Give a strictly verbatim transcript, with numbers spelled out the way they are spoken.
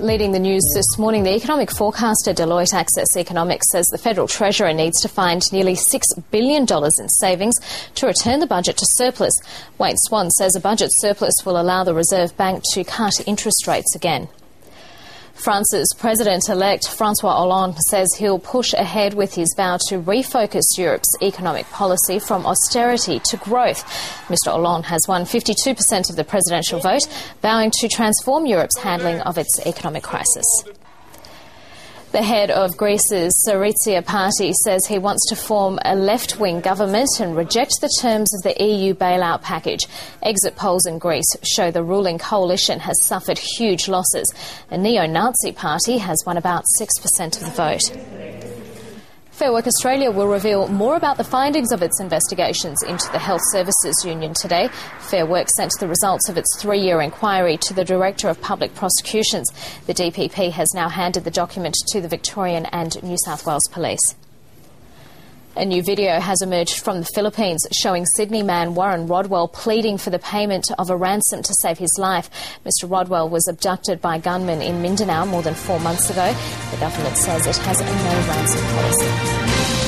Leading the news this morning, the economic forecaster Deloitte Access Economics says the Federal Treasurer needs to find nearly six billion dollars in savings to return the budget to surplus. Wayne Swan says a budget surplus will allow the Reserve Bank to cut interest rates again. France's President-elect Francois Hollande says he'll push ahead with his vow to refocus Europe's economic policy from austerity to growth. Mister Hollande has won fifty-two percent of the presidential vote, vowing to transform Europe's handling of its economic crisis. The head of Greece's Syriza party says he wants to form a left-wing government and reject the terms of the E U bailout package. Exit polls in Greece show the ruling coalition has suffered huge losses. A neo-Nazi party has won about six percent of the vote. Fair Work Australia will reveal more about the findings of its investigations into the Health Services Union today. Fair Work sent the results of its three-year inquiry to the Director of Public Prosecutions. The D P P has now handed the document to the Victorian and New South Wales Police. A new video has emerged from the Philippines showing Sydney man Warren Rodwell pleading for the payment of a ransom to save his life. Mister Rodwell was abducted by gunmen in Mindanao more than four months ago. The government says it has a no ransom policy.